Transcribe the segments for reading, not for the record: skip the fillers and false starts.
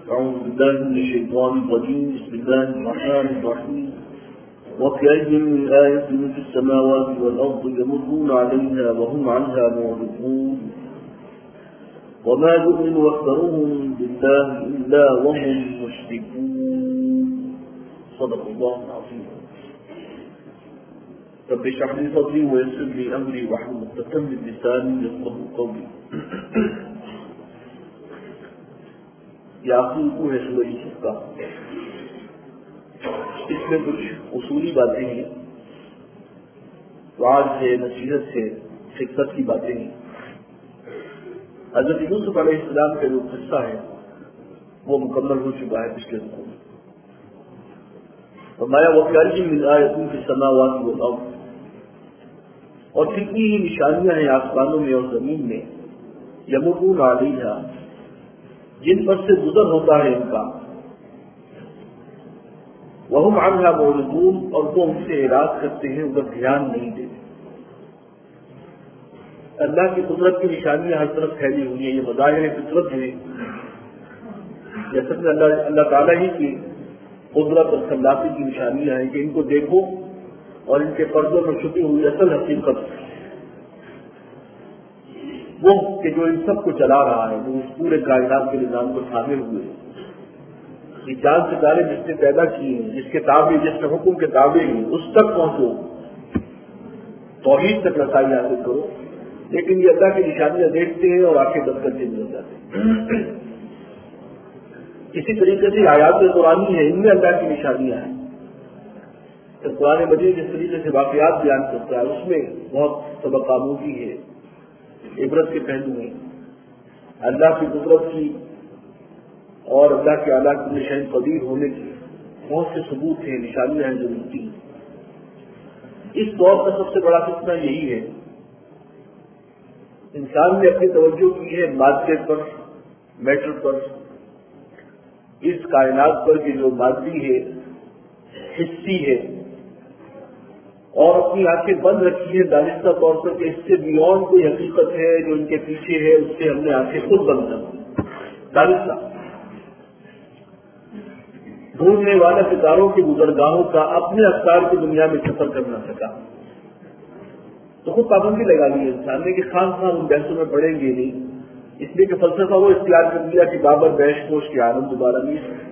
أعوذ بالله من الشيطان الرجيم. بسم الله الرحمن الرحيم. وكأي من آية في السماوات والأرض يمرون عليها وهم عنها معرضون وما يؤمن أكثرهم بالله إلا وهم مشركون. صدق الله العظيم. رب اشرح لي صدري ويسر لي أمري واحلل عقدة من لساني يفقهوا قولي. یاقوت کو ہے سورہ یوسف کا. اس میں کچھ اصولی باتیں ہیں، وعظ ہے، نصیحت ہے، فکرت کی باتیں ہیں. حضرت یوسف علیہ السلام کا جو قصہ ہے وہ مکمل ہو چکا ہے پچھلے رکوع میں. فرمایا وَكَأَيٍّ مِّنْ آیَةٍ فِي السَّمَاوَاتِ وَالْأَرْضِ، اور کتنی ہی نشانیاں ہیں آسمانوں میں اور زمین میں، یمرون علیہا، جن پر سے گزر ہوتا ہے ان کا، وہم عنہا معرضون، اور وہ ان سے اعراض کرتے ہیں، ادھر دھیان نہیں دیتے. اللہ کی قدرت کی نشانیاں ہر طرف پھیلی ہوئی ہیں، یہ مظاہر فطرت ہیں. جیسے کہ اللہ تعالیٰ ہی کی قدرت اور خلاقی کی نشانیاں ہیں کہ ان کو دیکھو اور ان کے پردوں میں چھپی ہوئی اصل حقیقت وہ کہ جو ان سب کو چلا رہا ہے، جو اس پورے کائنات کے نظام کو تھامے ہوئے، یہ چاند ستارے جس نے پیدا کیے ہیں، جس کے تابع، جس کے حکم کے تابع ہیں، اس تک پہنچو، توحید تک رسائی حاصل کرو. لیکن یہ اللہ کی نشانیاں دیکھتے ہیں اور آنکھیں بند کر کے نکل جاتے ہیں. اسی طریقے سے آیات قرآنی ہیں، ان میں اللہ کی نشانیاں ہیں. تو قرآن مجید جس طریقے سے واقعات بیان کرتا ہے اس میں بہت سبق آموزی ہے، عبرت کے پہلو میں اللہ کی قدرت کی اور اللہ کے اعلیٰ کل شیء قدیر ہونے کی بہت سے ثبوت ہیں، نشانیاں ہیں جو ملتی ہیں. اس دور کا سب سے بڑا فتنہ یہی ہے، انسان نے اپنی توجہ کی ہے مادے پر، میٹر پر، اس کائنات پر کہ جو مادی ہے، حصی ہے، اور اپنی آنکھیں بند رکھی ہے دانستہ طور پر کہ اس سے بیونڈ کوئی حقیقت ہے جو ان کے پیچھے ہے، اس سے ہم نے آنکھیں خود بند کر دی. دانستہ ڈھونڈنے والا ستاروں کی گزرگاہوں کا اپنے افکار کی دنیا میں سفر کرنا سکا تو خود پابندی لگا لی انسان نے کہ خان ان بحثوں میں پڑیں گے نہیں، اس لیے کہ فلسفہ وہ اختیار کر لیا کہ بابر بیش کوش کے عالم دوبارہ نہیں سکتے.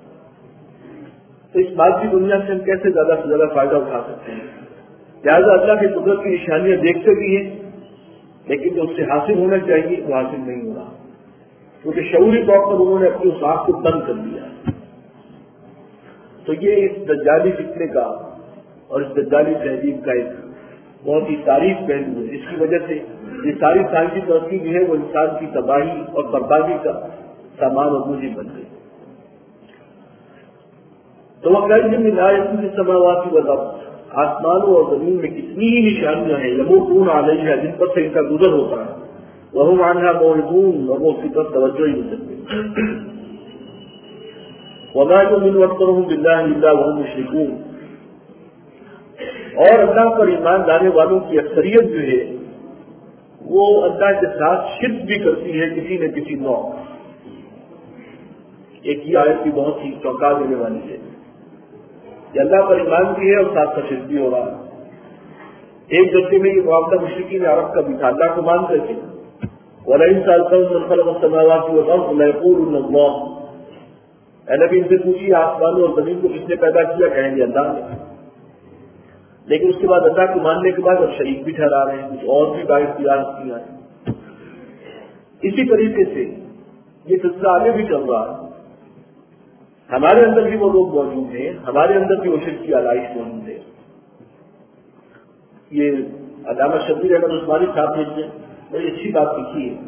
تو اس بات کی دنیا سے ہم کیسے زیادہ سے زیادہ فائدہ اٹھا سکتے ہیں؟ لہٰذا اللہ کی قدرت کی نشانیاں دیکھتے بھی ہیں، لیکن جو اس سے حاصل ہونا چاہیے وہ حاصل نہیں ہو رہا، کیونکہ شعوری طور پر انہوں نے اپنی اس آنکھ کو بند کر دیا. تو یہ اس دجالی فتنے کا اور اس دجالی تہذیب کا ایک بہت ہی تاریخ پہلو ہے، جس کی وجہ سے یہ ساری سائنسی ترقی جو ہے وہ انسان کی تباہی اور بربادی کا سامان اور موجب بن گئی. تو وہ کہیں من آیۃ فی السماوات والارض، آسمانوں اور زمین میں کتنی ہی نشانیاں ہیں، یمرون علیہا، جن پر سے ان کا گزر ہوتا ہے، وہم عنہا معرضون، اور وہ اس کی طرف توجہ ہی نہیں کرتے. وما یؤمن اکثرهم باللہ الا وهم مشرکون، اور اللہ پر ایمان لانے والوں کی اکثریت جو ہے وہ اللہ کے ساتھ شرک بھی کرتی ہے کسی نہ کسی نوع. ایک ہی آیت کی بہت ہی چونکا دینے والی ہے کہ اللہ پر ایمان بھی ہے اور ساتھ کا شرک بھی ہو رہا ہے. ایک درجے میں یہ معاملہ مشرکین عرب کا بھی تھا، اللہ کو مان کر کے وَلَئِن سَأَلْتَهُم مَّن خَلَقَ السَّمَاوَاتِ وَالْأَرْضَ لَيَقُولُنَّ اللَّهُ، اے نبی ان سے پوچھیے آسمانوں اور زمین کو کس نے پیدا کیا؟ کہیں گے اللہ نے. لیکن اس کے بعد اللہ کو ماننے کے بعد اب شریک بھی ٹھہرا رہے ہیں، کچھ اور بھی باعث تیار کیا ہے. اسی طریقے سے یہ سلسلہ آگے بھی چل رہا ہے. ہمارے اندر بھی وہ لوگ موجود ہیں، ہمارے اندر بھی وہ شرک کی آلائش موجود ہے. یہ علامہ شبیر احمد عثمانی صاحب نے بڑی اچھی بات لکھی ہے.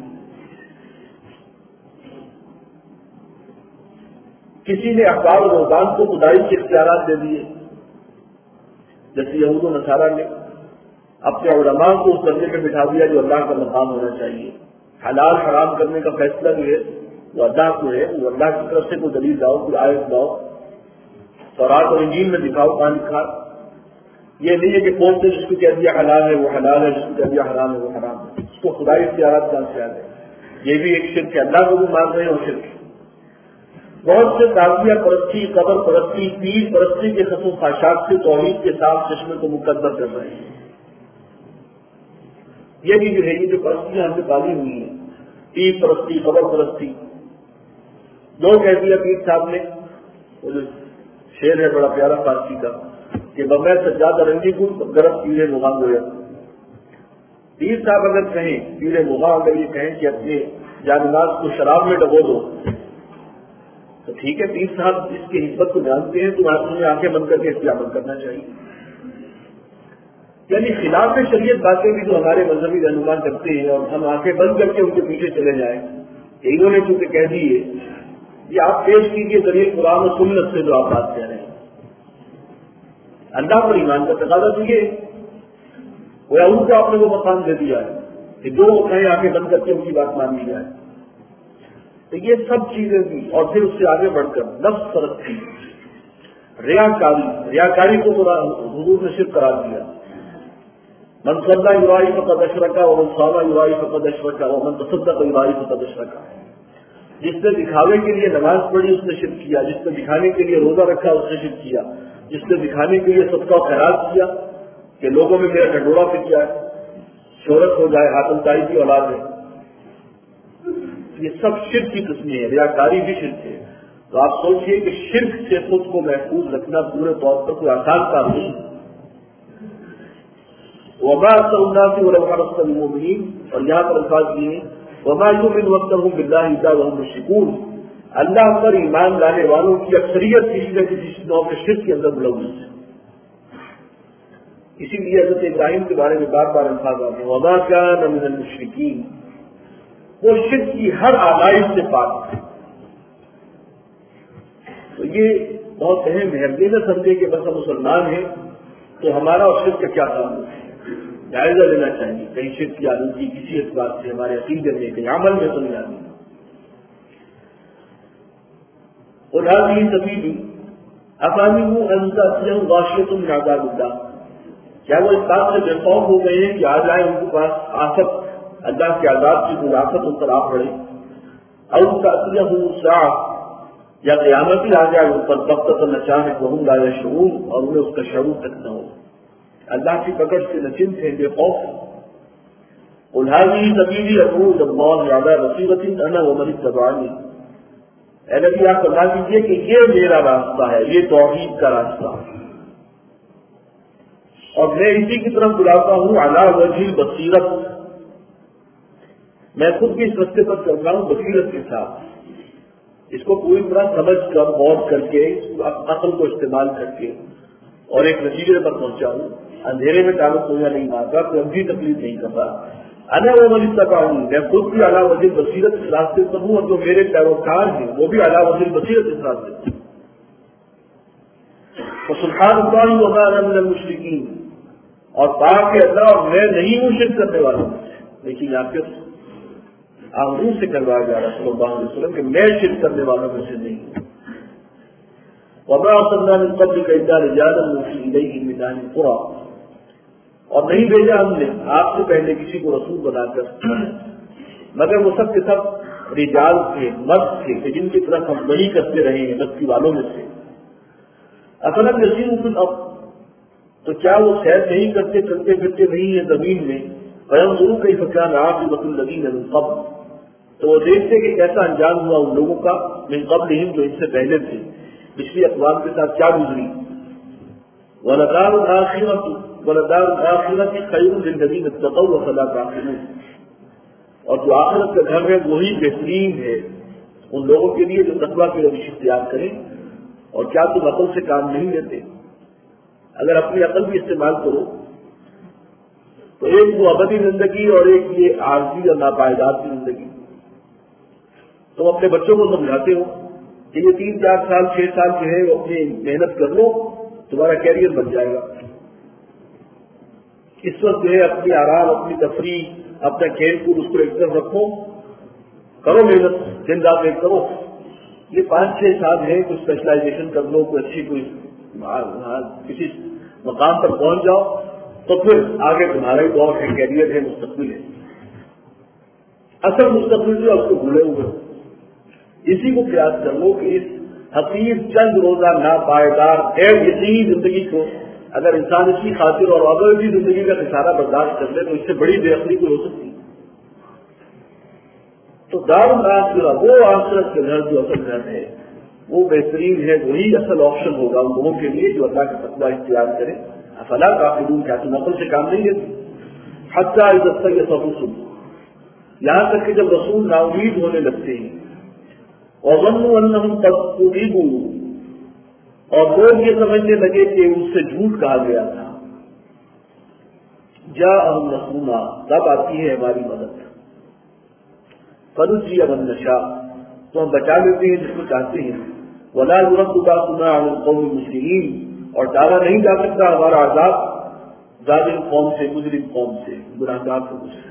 کسی نے اخبار و رحبان کو خدائی کے اختیارات دے دیے، جیسے یہود و نصارہ نے اپنے علماء کو اس درجے پہ بٹھا دیا جو اللہ کا مقام ہونا چاہیے. حلال حرام کرنے کا فیصلہ جو ہے وہ اللہ کو ہے، وہ اللہ کی طرف سے کوئی دلیل لاؤ، کوئی آیت لاؤ، تورات اور انجیل میں دکھاؤ کہاں لکھا. یہ نہیں ہے کہ کون سے جس کو کہہ دیا حلال ہے وہ حلال ہے، جس کو کہہ دیا حرام ہے وہ حرام ہے. اس کو خدائی اختیارات کہاں سے آ گئے؟ یہ بھی ایک شرک ہے، اللہ کو بھی مان رہے ہیں اور شرک ہے. بہت سے تعزیہ پرستی، قبر پرستی، پیر پرستی کے خصوص خاشاک سے توحید کے صاف چشمے کو مقدر کر رہے ہیں. یہ بھی جو ہے یہ جو پرستیاں ہم نے پالی ہوئی ہیں، پیر پرستی، قبر پرستی. دو کہہ دیا پیر صاحب نے، وہ جو شعر ہے بڑا پیارا فارسی کا کہ بمے سجادہ رنگی کو گرم پیرے مغام گویا. پیر صاحب اگر کہیں، پیرے مغام اگر یہ کہیں کہ اپنے جانباز کو شراب میں ڈبو دو تو ٹھیک ہے، پیر صاحب اس کی حکمت کو جانتے ہیں تو آپ نے آنکھیں بند کر کے اس پہ عمل کرنا چاہیے. یعنی خلاف شریعت باتیں بھی جو ہمارے مذہبی رہنما کرتے ہیں اور ہم آنکھیں بند کر کے ان کے پیچھے چلے جائیں، انہوں نے چونکہ کہہ دیے یہ آپ پیش کیجیے دلیل قرآن و سنت سے جو آپ بات کہہ رہے ہیں. اللہ پر ایمان کا تقاضا دیے، وہ ان کو آپ نے وہ مقام دے دیا ہے کہ جو کہیں آنکھیں بند کر کے ان کی بات مان لی جائے. تو یہ سب چیزیں تھی. اور پھر اس سے آگے بڑھ کر نفس پرستی، ریاکاری کو حضور نے شرک قرار دیا. من صلى يراعي فقد اشرك ومن صام يراعي فقد اشرك ومن تصدق يراعي فقد اشرك. جس نے دکھاوے کے لیے نماز پڑھی اس نے شرک کیا، جس نے دکھانے کے لیے روزہ رکھا اس نے شرک کیا، جس نے دکھانے کے لیے صدقہ و خیرات کیا کہ لوگوں میں میرا ڈھنڈورا پھر جائے، شہرت ہو جائے، حاتم طائی کی اولاد ہے. یہ سب شرک کی قسمیں ہیں. ریاکاری بھی شرک ہے. تو آپ سوچئے کہ شرک سے خود کو محفوظ رکھنا پورے طور پر کوئی آسان کام نہیں. وما أكثر الناس ولو حرصت بالمؤمنين. اور یہاں پر الفاظ یہ ہیں وما يؤمن أكثرهم بالله إلا وهم مشركون. اللہ پر ایمان لانے والوں کی اکثریت کسی نہ کسی نوع کے شرک کے اندر ملوث ہے. اسی لیے حضرت ابراہیم کے بارے میں بار بار الفاظ آتے ہیں وما كان من المشركين. وہ شرک کی ہر آلائش سے پاک ہے. تو یہ بہت اہم ہے. یہ نہ سمجھے کہ بس ہم مسلمان ہیں تو ہمارا اور شرک کا کیا تعلق ہے. جائزہ لینا چاہیے کہیں شرک کی آلودگی کسی اعتبار سے ہمارے عقیدے میں کہیں عمل میں تو نہیں آتی. اور هذه سبیلی افامنوا ان تأتيهم غاشیۃ من عذاب اللہ. کیا وہ اس بات سے بے خوف ہو گئے ہیں کہ آ جائے ان کے پاس آفت، اللہ کے عذاب کی کوئی آفت ان پر آ پڑے. او تأتيهم الساعة، یا قیامت ہی آ جائے ان پر بغتۃ اچانک وهم لا يشعرون، اور انہیں اس کا شعور تک نہ ہو. اللہ کی پکڑ سے نچنت ہیں، بے خوف. قل هذه سبیلی ادعو الی اللہ علی بصیرۃ انا ومن اتبعنی. اے نبی آپ فرما دیجیے کہ یہ میرا راستہ ہے، یہ توحید کا راستہ، اور میں اسی کی طرف بلاتا ہوں علی وجہ البصیرۃ. میں خود بھی اس راستے پر چل رہا ہوں بصیرت کے ساتھ. اس کو پوری طرح سمجھ کر غور کر کے عقل کو استعمال کر کے اور ایک نتیجے پر پہنچا ہوں. اندھیرے میں تعلق ہونا نہیں مانگا، کوئی ابھی تکلیف نہیں کرتا. انا ومن اتبعنی، میں خود بھی اعلیٰ وجہ بصیرت اس راستے پر ہوں، اور جو میرے پیروکار ہیں وہ بھی اعلیٰ وجہ بصیرت اس راستے پر. سبحان اللہ وما انا من المشرکین. اور پاک ہے اللہ اور میں نہیں ہوں شرک کرنے والوں میں سے. لیکن آپ کے آنکھوں سے کروایا جا رہا صلی اللہ علیہ وسلم کہ میں شرک کرنے والوں میں سے نہیں ہوں. وما ارسلنا من قبلک الا رجالا نوحی الیہم من اہل القری. اور نہیں بھیجا ہم نے آپ سے پہلے کسی کو رسول بنا کر مگر وہ سب کے سب رجال تھے، مرد تھے کہ جن کی طرف ہم وحی کرتے رہے ہیں بستی والوں میں سے. افلم یسیروا فی الارض، تو کیا وہ سیر نہیں کرتے، چلتے پھرتے نہیں ہیں زمین میں. فینظروا کیف کان عاقبۃ الذین من قبل، تو وہ دیکھتے کہ کیسا انجام ہوا ان لوگوں کا من قبلہم جو ان سے پہلے تھے، پچھلی اقوام کے ساتھ کیا گزری. وَلَدَارُ الْآخِرَةِ خَيْرٌ لِلَّذِينَ اتَّقَوْا وَأَفَلَا تَعْقِلُونَ. اور جو آخرت کا گھر ہے وہی بہترین ہے ان لوگوں کے لیے جو تقویٰ کی روش اختیار کریں. اور کیا تم عقل سے کام نہیں لیتے؟ اگر اپنی عقل بھی استعمال کرو تو ایک وہ ابدی زندگی اور ایک یہ عارضی اور ناپائیدار کی زندگی. تم اپنے بچوں کو سمجھاتے ہو کہ یہ 3 4 سال 6 سال جو ہے وہ اپنی محنت کر لو، تمہارا کیریئر بن جائے گا. اس وقت جو ہے اپنی آرام، اپنی تفریح، اپنا کھیل کود اس کو ایک طرف رکھو، کرو محنت، دن رات ایک کرو. یہ 5 6 سال ہے، کوئی اسپیشلائزیشن کر لو، کوئی اچھی کوئی کسی مقام پر پہنچ جاؤ تو پھر آگے تمہارا ہی دور ہے، کیریئر ہے، مستقبل ہے. اصل مستقبل جو اس کو بھولے ہوئے اسی کو قیاس کر لو کہ اس حقیر چند روزہ ناپائیدار غیر یقینی زندگی کو اگر انسان اس کی خاطر اور ابدی زندگی کا خسارہ برداشت کر لے تو اس سے بڑی بے عقلی کوئی ہو سکتی؟ تو دار الآخرہ وہ آخرت کے گھر جو اصل گھر ہے وہ بہترین ہے، وہی اصل آپشن ہوگا ان لوگوں کے لیے جو اللہ کا تقویٰ اختیار کرے. افلا تعقلون، کیا تم عقل سے کام نہیں لیتے؟ حتیٰ اذا استیأس الرسل، یہاں تک کہ جب رسول نا امید ہونے لگتے ہیں، وظنوا انہم قد کذبوا، اور لوگ یہ سمجھنے لگے کہ ان سے جھوٹ کہا گیا تھا، جاءہم نصرنا، تب آتی ہے ہماری مدد، فنجی من نشاء، تو ہم بچا لیتے ہیں جس کو چاہتے ہیں، ولا يرد بأسنا عن القوم المجرمین، اور ڈالا نہیں جا سکتا ہمارا عذاب ظالم قوم سے، مجرم قوم سے، گناہگار قوم سے.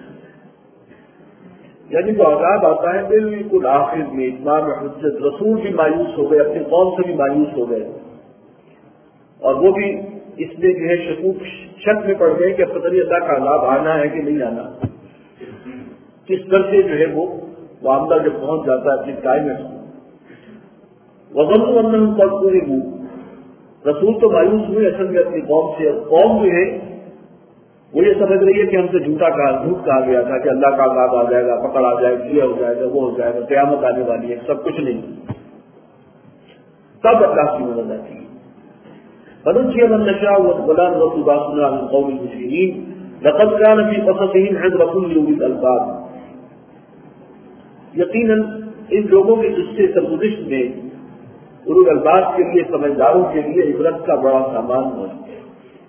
یعنی جو عذاب آتا ہے بالکل آخر میں اتمام حجت، رسول بھی مایوس ہو گئے، اپنی قوم سے بھی مایوس ہو گئے، اور وہ بھی اس میں جو ہے شک میں پڑ گئے کہ پتہ نہیں اللہ کا عذاب آنا ہے کہ نہیں آنا. کس طرح سے جو ہے وہ معاملہ جب پہنچ جاتا ہے اپنی ٹائم میں. وظنوا انہم قد کذبوا، رسول تو مایوس ہوئے اصل میں اپنی قوم سے، اور قوم جو ہے وہ یہ سمجھ رہی ہے کہ ہم سے جھوٹ کہا گیا تھا کہ اللہ کا عذاب آ جائے گا، پکڑ آ جائے گا، یہ ہو جائے گا، وہ ہو جائے گا، قیامت آنے والی ہے، سب کچھ نہیں. تب اللہ کی مدد آتی ہے. فنجی من نشاء ولا نرد بأسنا عن القوم المجرمین لقد كان في قصصهم عبرة لأولي الألباب، یقیناً ان لوگوں کے قصے سرگزشت میں اولو الالباب کے لیے، سمجھداروں کے لیے عبرت کا بڑا سامان موجود ہے.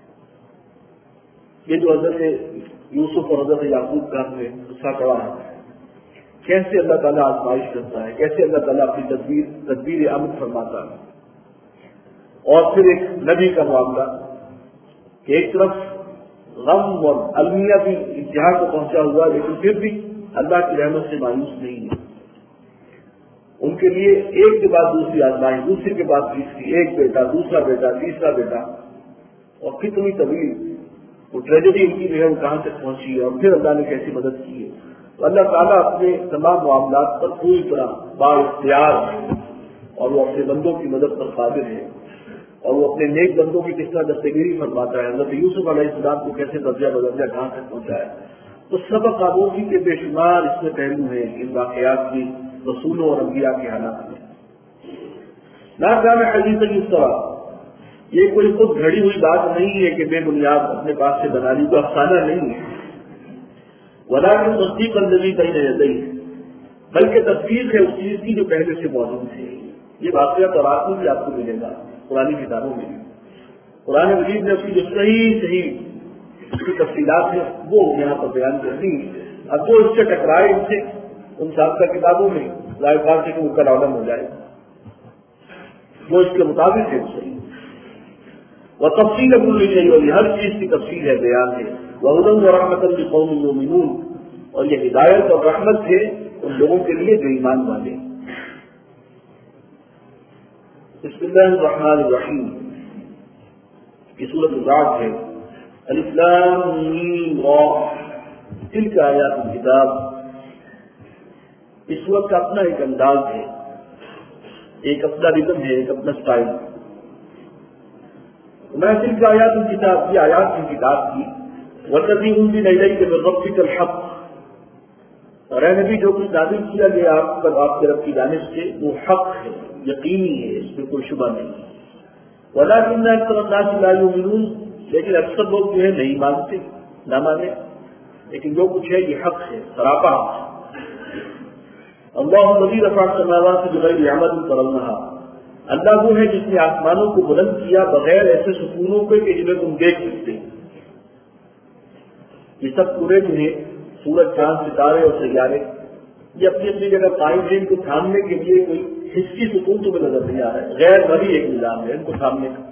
یہ جو حضرت یوسف اور حضرت یعقوب کا ہمیں قصہ پڑا ہے، کیسے اللہ تعالیٰ آزمائش کرتا ہے، کیسے اللہ تعالیٰ اپنی تدبیر عمل فرماتا ہے. اور پھر ایک نبی کا معاملہ کہ ایک طرف غم اور المیہ بھی انتہا کو پہنچا ہوا، لیکن پھر بھی اللہ کی رحمت سے مایوس نہیں ہے. ان کے لیے ایک کے بعد دوسری آزمائش، دوسری کے بعد تیسری، ایک بیٹا، دوسرا بیٹا، تیسرا بیٹا، اور کتنی طویل وہ ٹریجڈی ان کی جو ہے وہ کہاں تک پہنچی ہے، اور پھر اللہ نے کیسی مدد کی ہے. تو اللہ تعالیٰ اپنے تمام معاملات پر پوری طرح بااختیار ہے، اور وہ اپنے بندوں کی مدد پر قادر ہے، اور وہ اپنے نیک بندوں کی کس طرح دستگیری فرماتا ہے. حضرت یوسف علیہ السلام کو کیسے درجہ بدرجہ کہاں تک پہنچایا. تو سبق آموزی کے بے شمار اس میں پہلو ہیں ان واقعات کی، رسولوں اور انبیاء کے حالات میں. لا کان حدیثا یفترا، یہ کوئی خود گھڑی ہوئی بات نہیں ہے کہ بے بنیاد اپنے پاس سے بنا لی، کو افسانہ نہیں ہے. ولکن تصدیق الذی بین یدیہ، بلکہ تصدیق ہے اس چیز کی جو پہلے سے موجود ہے. یہ واقعہ تورات میں بھی آپ کو ملے گا، قرآن کتابوں میں بھی. قرآن مجید نے اپنی جو صحیح اس کی تفصیلات ہیں وہ یہاں پر بیان کرتی ہیں. اب جو اس سے ٹکرائے ان سے ان سابقہ کتابوں میں ظاہر بات سے کہ وہ کل عالم ہو جائے، وہ اس کے مطابق ہے صحیح. وہ تفصیل کل شیء، اور ہر چیز کی تفصیل ہے، بیان ہے. وہدی ورحمۃ لقوم یؤمنون، اور یہ ہدایت اور رحمت ہے ان لوگوں کے لیے جو ایمان والے. بسم اللہ الرحمن الرحیم کی سورۃ الرعد ہے. الف لام میم را تلک آیات الکتاب. اس سورت کا اپنا ایک انداز ہے، ایک اپنا ریتم ہے، ایک اپنا سٹائل. میں تلک آیات الکتاب، یہ آیات کی کتاب کی، والذی انزل الیک من ربک الحق، اور اے نبی جو کچھ نازل کیا گیا آپ پر آپ کے رب کی جانب سے وہ حق ہے، یقینی ہے، اس میں کوئی شبہ نہیں. ولکن اکثر الناس لا یؤمنون، لیکن اکثر لوگ جو ہے نہیں مانتے، نہ مانے. لیکن جو کچھ ہے یہ حق ہے، سراپا حق ہے. اللہ الذی رفع السماوات بغیر عمد ترونها، اللہ وہ ہے جس نے آسمانوں کو بلند کیا بغیر ایسے ستونوں کے کہ جنہیں تم دیکھ سکتے. یہ سب پورے جو ہیں سورج، چاند، ستارے اور سیارے، یہ اپنی اپنی جگہ قائم ہے. ان کو تھامنے کے لیے کوئی حصی ستون تمہیں نظر نہیں آ رہا ہے، غیر مرئی ایک نظام ہے ان کو تھامنے کا.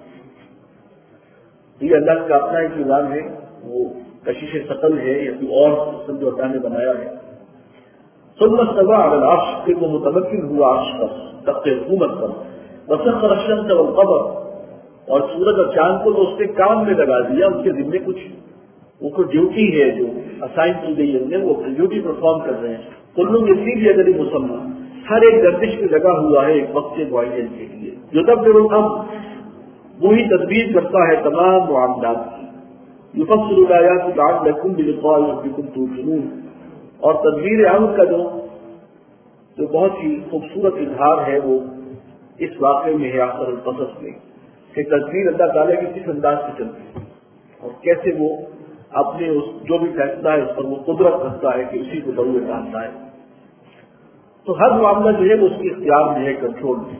یہ اللہ کا اپنا ایک نظام ہے، وہ کشش ثقل ہے یا کوئی اور سسٹم جو اللہ نے بنایا ہے. ثم استوى على العرش، پھر وہ متمکن ہوا عرش پر، تخت حکومت پر. وسخر الشمس والقمر، اور سورج اور چاند کو تو اس کے کام میں لگا دیا، ان کے ذمے کچھ وہ کوئی ڈیوٹی ہے جو اسائن کی گئی ہے انہیں، وہ ڈیوٹی پرفارم کر رہے ہیں. کل یسیر اجل مسمى، ہر ایک گردش میں لگا ہوا ہے ایک وقت معین کے لیے. یدبر الامر، وہی تدبیر کرتا ہے تمام معاملات کی. یفصل الآیات لعلکم بلقاء ربکم توقنون، اور تدبیر امر کا جو بہت ہی خوبصورت اظہار ہے وہ اس واقعے میں ہے آخر القصص میں، کہ تدبیر اللہ تعالیٰ کی کس انداز سے چلتی ہے اور کیسے وہ اپنے اس جو بھی فیصلہ ہے اس پر وہ قدرت رکھتا ہے کہ اسی کو ضرور ڈالتا ہے. تو ہر معاملہ جو ہے وہ اس کے اختیار میں ہے، کنٹرول میں.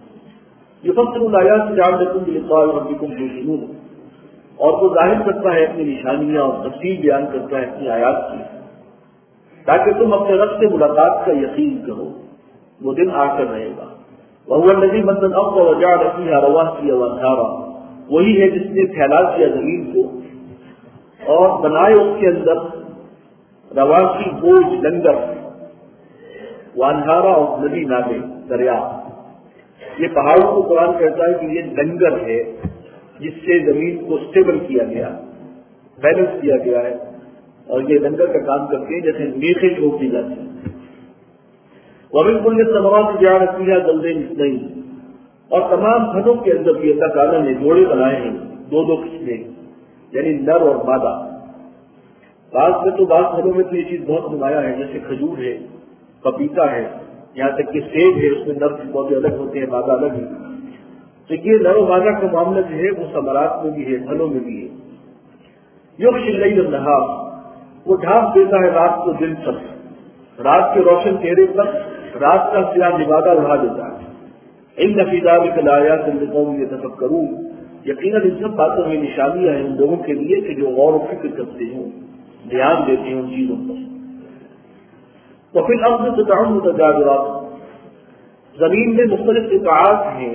یفصل الآیات لعلکم بلقاء ربکم توقنون، اور وہ ظاہر کرتا ہے اپنی نشانیاں اور تفصیل بیان کرتا ہے اپنی آیات کی، تاکہ تم اپنے رب سے ملاقات کا یقین کرو. وہ دن آ کر رہے گا. وَهُوَ الَّذِي مَدَّ الْأَرْضَ وَجَعَلَ فِيهَا رَوَاسِيَ وَأَنْهَارًا، وہی ہے جس نے پھیلا دیا زمین کو اور بنائے اس کے اندر رواسی بوجھ لنگر، وانہارا اور ندی نالے دریا. یہ پہاڑوں کو قرآن کہتا ہے کہ یہ لنگر ہے جس سے زمین کو اسٹیبل کیا گیا، بیلنس کیا گیا ہے، اور یہ لنگر کا کام کرتے ہیں جیسے میخیں ٹھوک دی جاتی ہیں. وَمِن كُلِّ الثَّمَرَاتِ جَعَلَ فِيهَا زَوْجَيْنِ اثْنَيْنِ، اور تمام پھلوں کے اندر بھی اللہ تعالیٰ نے جوڑے بنائے ہیں، دو دو قسمیں، یعنی نر اور مادہ. بعض میں تو بعض پھلوں میں تو یہ چیز بہت نمایاں ہے، جیسے کھجور ہے، پپیتا ہے، یہاں تک کہ سیب ہے، اس میں نر کے پودے الگ ہوتے ہیں، مادہ الگ ہے. تو یہ نر و مادہ کا معاملہ جو ہے وہ ثمرات میں بھی ہے، پھلوں میں بھی ہے. یغشی اللیل النہار، وہ ڈھانپ دیتا ہے رات کو دن پر، رات کے روشن چہرے پر رات کا سیاہ لبادہ اڑا دیتا ہے. ان فی ذلک لآیات لقوم یتفکرون، یقیناً ان سب باتوں میں نشانیاں ہیں ان لوگوں کے لیے کہ جو غور و فکر کرتے ہوں، دھیان دیتے ہیں ان چیزوں پر. وفی الارض قطع متجاورات، زمین میں مختلف قطعات ہیں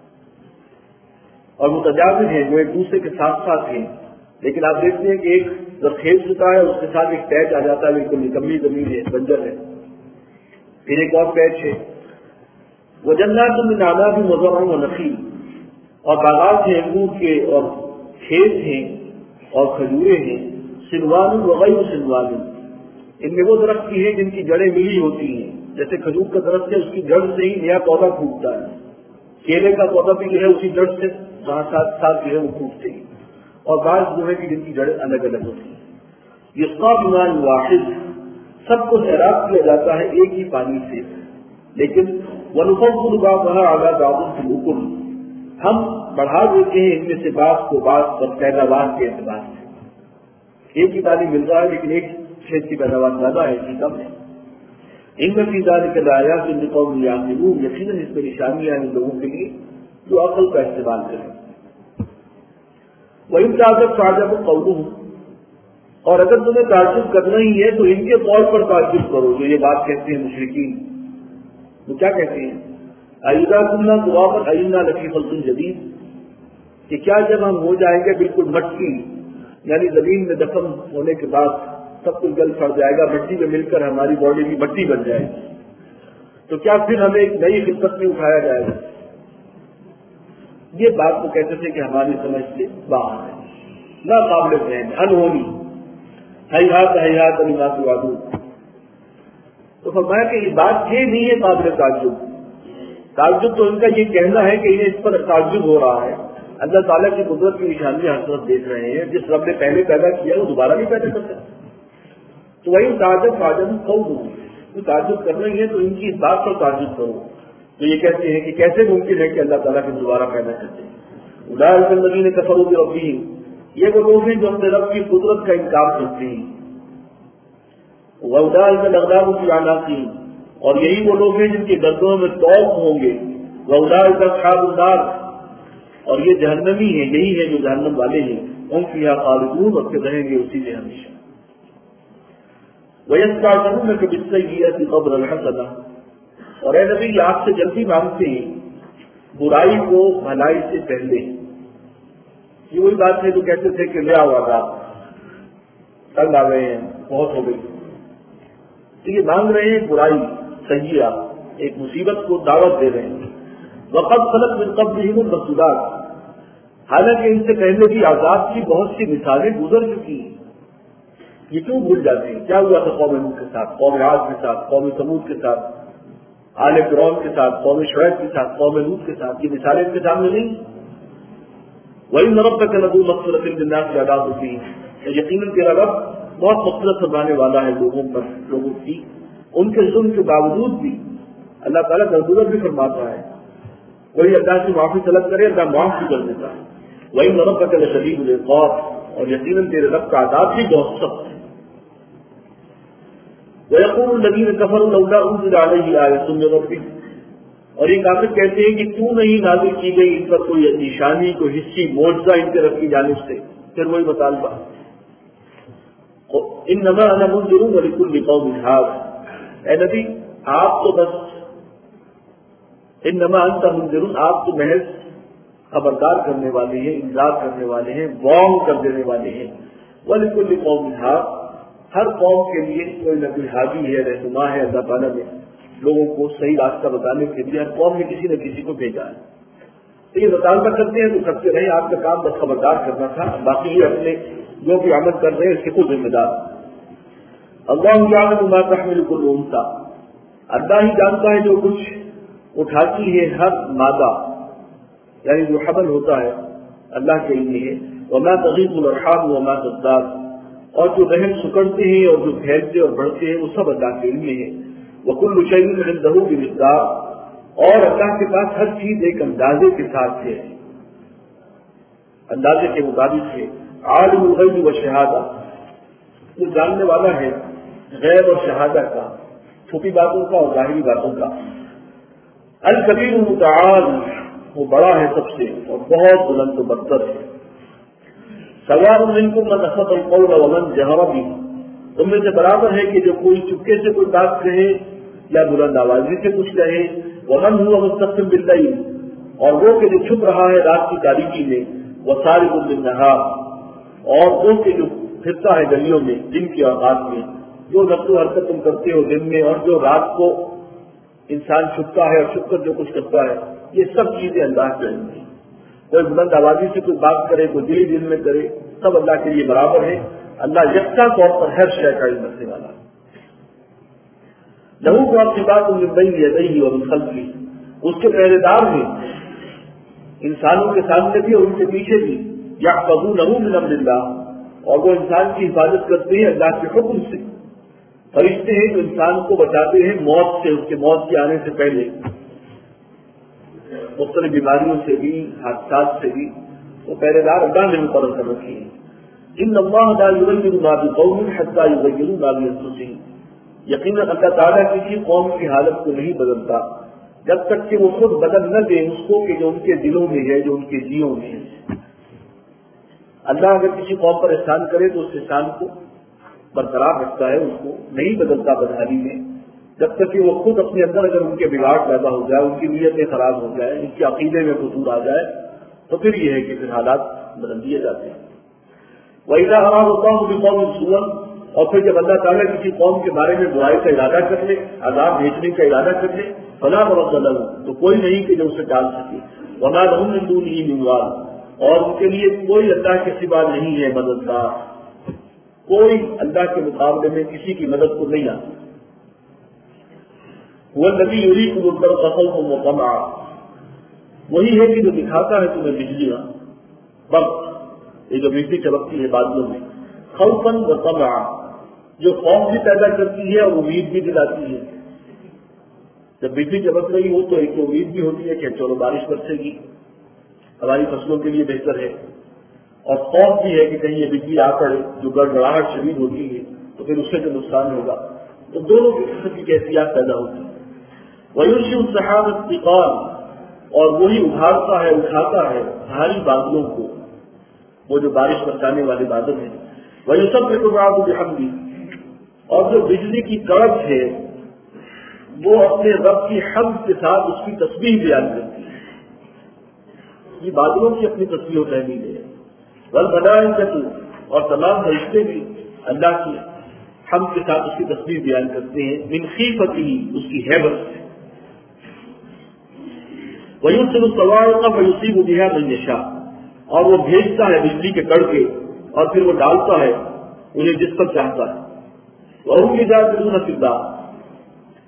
اور متجاور ہیں جو ایک دوسرے کے ساتھ ساتھ ہیں، لیکن آپ دیکھتے ہیں کہ ایک زرخیز ہوتا ہے اس کے ساتھ ایک پیچ آ جاتا ہے، بالکل نکمی زمین ہے، بنجر ہے. پھر ایک اور پیچ ہے. وجنات من اعناب وزرع ونخیل، اور باغات ہیں انگور کے اور کھیت ہیں اور کھجورے ہیں. سنوان وغیر سنوان، ان میں وہ درخت کی ہے جن کی جڑیں ملی ہوتی ہیں، جیسے کھجور کا درخت ہے اس کی جڑ سے ہی نیا پودا پھوٹتا ہے. کیلے کا پودا بھی جو ہے اسی جڑ سے ساتھ ساتھ جو ہے وہ پھوٹتے ہیں. اور بعض جو ہے کہ جن کی جڑیں الگ الگ ہوتی ہیں. یسقا بماء واحد، سب کو سیراب کیا جاتا ہے ایک ہی پانی سے. لیکن وَنُفَضِّلُ بَعْضَهَا عَلَىٰ بَعْضٍ فِي الْأُكُلِ، ہم بڑھا دیتے ہیں ان میں سے بعض کو بعض پر پیداوار کے اعتبار سے. ایک ہی پانی مل رہا ہے لیکن ایک کھیت کی پیداوار زیادہ ہے، ایک کم ہے. ان فِي ذَلِكَ لَآيَاتٍ لِقَوْمٍ يَعْقِلُونَ، یقیناً اس میں نشانیاں ہیں ان لوگوں کے لیے جو عقل کا استعمال کریں. وَإِن تَعْجَبْ فَعَجَبٌ قَوْلُهُمْ، اور اگر تمہیں تعجب کرنا ہی ہے تو ان کے قول پر تعجب کرو جو یہ بات کہتے ہیں مشرکین. وہ کیا کہتے ہیں؟ اَإِذَا كُنَّا تُرَابًا أَإِنَّا لَفِي خَلْقٍ جَدِيدٍ، کہ کیا جب ہم ہو جائیں گے بالکل مٹی، یعنی زمین میں دفن ہونے کے بعد سب کچھ گل پڑ جائے گا، مٹی میں مل کر ہماری باڈی بھی مٹی بن جائے گی، تو کیا پھر ہمیں ایک نئی خلقت میں اٹھایا جائے گا؟ یہ بات وہ کہتے تھے کہ ہماری سمجھ سے باہر ہے، نہ قابل ذہن، انہونی. ہیہات ہیہات لما توعدون، تو فرمایا کہ یہ بات یہ نہیں ہے قابل تعجب. تعجب تو ان کا یہ کہنا ہے کہ انہیں اس پر تعجب ہو رہا ہے. اللہ تعالیٰ کی قدرت کی نشانیاں ہر طرف دیکھ رہے ہیں. جس رب نے پہلے پیدا کیا وہ دوبارہ نہیں پیدا کر سکتا. تو وہی تعجب فاجب قول، تو تعجب کرنا ہی ہے تو ان کی اس بات پر تعجب کرو تو یہ کہتے ہیں کہ کیسے ممکن ہے کہ اللہ تعالیٰ کو دوبارہ پیدا کرتے ہیں. اولئک الذین کفروا بربہم، یہ وہ لوگ ہیں جو اپنے رب کی قدرت کا انکار کرتے ہیں. وَأُولَٰئِكَ الْأَغْلَالُ فِي أَعْنَاقِهِمْ، اور یہی وہ لوگ ہیں جن کے گردنوں میں طوق ہوں گے. وَأُولَٰئِكَ أَصْحَابُ النَّارِ، اور یہ جہنمی ہیں، یہی ہے جو جہنم والے ہیں. هُمْ فِيهَا خَالِدُونَ، اور پھر رہیں گے اسی میں ہمیشہ. وَيَسْتَعْجِلُونَكَ بِالسَّيِّئَةِ قَبْلَ الْحَسَنَةِ، اور اے نبی آپ سے جلدی مانگتے ہیں برائی کو بھلائی سے پہلے. یہ وہی بات ہے جو کہتے تھے کہ لے آؤ عذاب، تنگ آ گئے ہیں، بہت ہو گئی. تو یہ مانگ رہے ہیں برائی، سیئہ، ایک مصیبت کو دعوت دے رہے ہیں. وَقَدْ خَلَتْ مِن قَبْلِهِمُ الرَّسُولَاتُ، حالانکہ ان سے پہلے بھی عذاب کی بہت سی مثالیں گزر چکی ہیں. یہ کیوں بھول جاتے ہیں؟ کیا ہوا تھا قوم نوح کے ساتھ، قوم عاد کے ساتھ، قوم ثمود کے ساتھ؟ آل فرعون کے ساتھ، قوم شعیب کے ساتھ، قوم لوط کے ساتھ، یہ مثالیں ان کے سامنے نہیں. وَإِنَّ رَبَّكَ لَذُو مَغْفِرَةٍ لِلنَّاسِ عَلَىٰ ظُلْمِهِمْ، یقیناً تیرا رب بہت مغفرت فرمانے والا ہے لوگوں کی ان کے ظلم کے باوجود بھی. اللہ تعالیٰ درگزر بھی فرماتا ہے، کوئی اللہ سے معافی طلب کرے اللہ معاف بھی کر دیتا ہے. وَإِنَّ رَبَّكَ لَشَدِيدُ الْعِقَابِ، اور یقیناً تیرے رب کا عذاب بھی بہت سخت ہے. وَيَقُولُ الَّذِينَ كَفَرُوا لَوْلَا أُنزِلَ عَلَيْهِ آيَةٌ مِّن رَّبِّهِ، اور یہ کافر کہتے ہیں کہ کیوں نہیں نازل کی گئی ان پر کوئی نشانی، کوئی حصی، معجزہ ان کے رب کی جانب سے. پھر وہی مطالبہ، انما انا منذر ولکل قوم ہاد، اے نبی آپ تو بس انما انت منذر، آپ تو محض خبردار کرنے والے ہیں، انذار کرنے والے ہیں، وارن کر دینے والے ہیں. ولکل قوم ہاد، ہر قوم کے لیے کوئی نہ کوئی ہادی ہے، رہنما ہے. اللہ تعالیٰ نے لوگوں کو صحیح راستہ بتانے کے لیے ہر قوم نے کسی نہ کسی کو بھیجا ہے. تو یہ مطالبہ کرتے ہیں تو کرتے رہے، آپ کا کام بس خبردار کرنا تھا، باقی یہ اپنے جو بھی عمل کر رہے ہیں اس کے خود ذمہ دار. اللہ یعلم ما تحمل کل انثی، اللہ ہی جانتا ہے جو کچھ اٹھاتی ہے ہر مادہ، یعنی جو حمل ہوتا ہے اللہ کے علم ہے. وما تغیض الارحام وما تزداد، اور جو رحم سکڑتے ہیں اور جو پھیلتے اور بڑھتے ہیں وہ سب اللہ کے علم میں ہے. وکل شیء عنده بمقدار، اور اللہ کے پاس ہر چیز ایک اندازے کے ساتھ ہے، اندازے کے مطابق ہے. عالم الغیب والشہادہ، وہ جاننے والا ہے غیب اور شہادت کا، چھپی باتوں کا اور ظاہری باتوں کا. الکبیر المتعال، وہ بڑا ہے سب سے اور بہت بلند و برتر ہے. سواء منکم من اسر القول ومن جہر به، تم میں سے برابر ہے کہ جو کوئی چپکے سے کوئی بات کہے یا بلند آوازی سے کچھ کہے. ومن هو مستخف باللیل، اور وہ کہ جو چھپ رہا ہے رات کی تاریکی میں. وسارق بالنہار، اور وہ کہ جو پھرتا ہے گلیوں میں دن کے اوقات میں. جو نقل و حرکت تم کرتے ہو دن میں، اور جو رات کو انسان چھپتا ہے اور چھپ کر جو کچھ کرتا ہے، یہ سب چیزیں اللہ کے علم میں. کوئی بلند آوازی سے کوئی بات کرے، کوئی دلی دل میں کرے، سب اللہ کے لیے برابر ہے. اللہ یکساں طور پر ہر شے کا علم رکھنے والا ہے. لہو معقبات من بین یدیہ ومن خلفہ، اس کے پہرے دار ہیں انسانوں کے سامنے بھی اور ان کے پیچھے بھی. یحفظونہ من امر اللہ، اور وہ انسان کی حفاظت کرتے ہیں اللہ کے حکم سے. فرشتے ہیں جو انسان کو بچاتے ہیں موت سے، اس کے موت کے آنے سے پہلے، مختلف بیماریوں سے بھی، حادثات سے بھی. وہ پہرے دار اللہ نے مقرر کر رکھے ہیں. ان اللہ لا یغیر ما بقوم حتی یغیروا ما بانفسہم، یقیناً اللہ تعالیٰ کسی قوم کی حالت کو نہیں بدلتا جب تک کہ وہ خود بدل نہ دے اس کو کہ جو ان کے دلوں میں ہے، جو ان کے جیوں میں ہے. اللہ اگر کسی قوم پر احسان کرے تو اس احسان کو برقرار رکھتا ہے، اس کو نہیں بدلتا بدحالی میں، جب تک کہ وہ خود اپنے اندر اگر ان کے بگاڑ پیدا ہو جائے، ان کی نیتیں خراب ہو جائے، ان کے عقیدے میں قصور آ جائے، تو پھر یہ ہے کہ پھر حالات بدل دیے جاتے ہیں. وَإِذَا أَرَادَ اللَّهُ بِقَوْمٍ سُوءًا، اور پھر جب اللہ تعالیٰ کسی قوم کے بارے میں برائی کا ارادہ کر لے، عذاب بھیجنے کا ارادہ کر لے، فَلَا مَرَدَّ لَهُ، تو کوئی نہیں کہ جو اسے ٹال سکے. وَمَا لَهُم مِّن دُونِهِ مِن وَالٍ، اور ان کے لیے کوئی اللہ کے سوا نہیں ہے مددگار، کوئی اللہ کے مقابلے میں کسی کی مدد کو نہیں آتی. هُوَ الَّذِي يُرِيكُمُ الْبَرْقَ خَوْفًا وَطَمَعًا، وہی ہے کہ جو دکھاتا ہے تمہیں بجلی کا برق، یہ جو بجلی چمکتی ہے بادلوں میں، خوفاً وطمعا، جو خوف بھی پیدا کرتی ہے اور امید بھی دلاتی ہے. جب بجلی چمک رہی ہو تو ایک امید بھی ہوتی ہے کہ چلو بارش برسے گی، ہماری فصلوں کے لیے بہتر ہے، اور خوف بھی ہے کہ کہیں یہ بجلی آ پڑے جو گڑگڑاہٹ شدید ہوتی ہے تو پھر اس سے جو نقصان ہوگا. تو دونوں قسم کی کیفیات پیدا ہوتی ہیں. وَيُرْسِلُ السَّحَابَ الثِّقَالَ، اور وہی ابھارتا ہے اٹھاتا ہے بھاری بادلوں کو، وہ جو بارش برسانے والے بادل ہیں. وَيُسَبِّحُ الرَّعْدُ بِحَمْدِهِ، اور جو بجلی کی کڑک ہے وہ اپنے رب کی حمد کے ساتھ اس کی تسبیح بیان کرتی ہے. یہ بادلوں کی اپنی تسبیح و تحمیل ہے. وَالْمَلَائِكَةُ، اور تمام فرشتے بھی اللہ کی حمد کے ساتھ اس کی تسبیح بیان کرتے ہیں. مِنْ خِیفَتِهِ، اس کی ہیبت سے. وَيُرْسِلُ الصَّوَاعِقَ فَيُصِيبُ بِهَا مَن يَشَاءُ، اور وہ بھیجتا ہے بجلی کے کڑکے اور پھر وہ ڈالتا ہے انہیں جس پر چاہتا ہے. وَهُمْ يُجَادِلُونَ فِي اللَّهِ،